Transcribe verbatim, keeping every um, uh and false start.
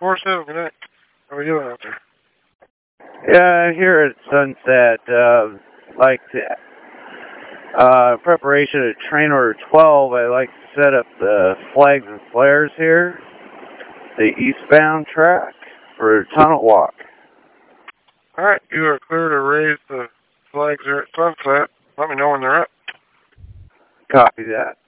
four seven, good night. How are you doing out there? Yeah, here at Sunset, uh, like the uh, preparation of train order twelve, I like to set up the flags and flares here, the eastbound track for tunnel walk. Alright, you are clear to raise the flags there at Sunset. Let me know when they're up. Copy that.